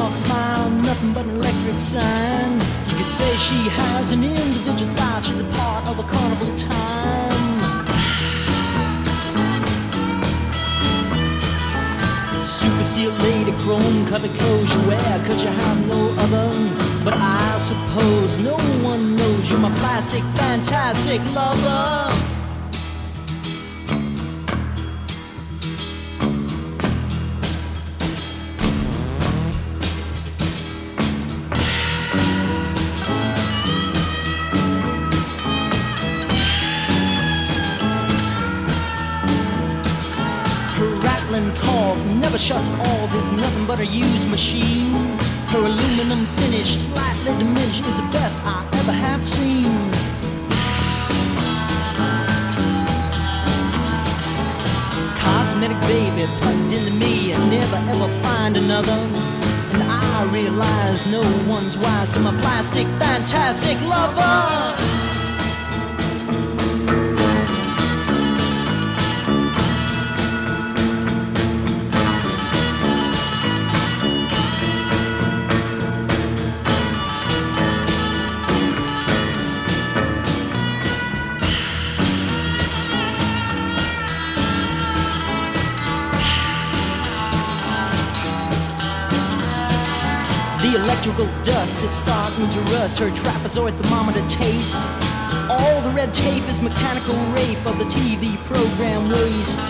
soft smile, nothing but an electric sign. You could say she has an individual style. She's a part of a carnival time. Super seal lady, chrome colored clothes you wear, 'cause you have no other. But I suppose no one knows you're my plastic, fantastic lover. Cough never shuts off, is nothing but a used machine. Her aluminum finish, slightly diminished, is the best I ever have seen. Cosmetic baby plugged into me and never ever find another. And I realize no one's wise to my plastic, fantastic lover. The electrical dust is starting to rust her trapezoid thermometer taste. All the red tape is mechanical rape of the TV program waste.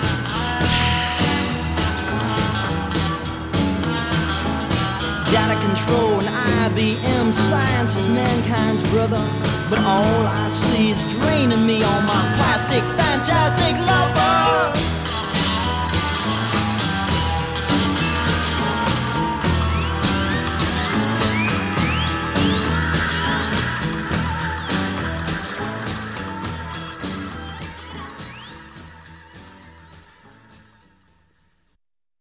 Data control and IBM science is mankind's brother. But all I see is draining me on my plastic.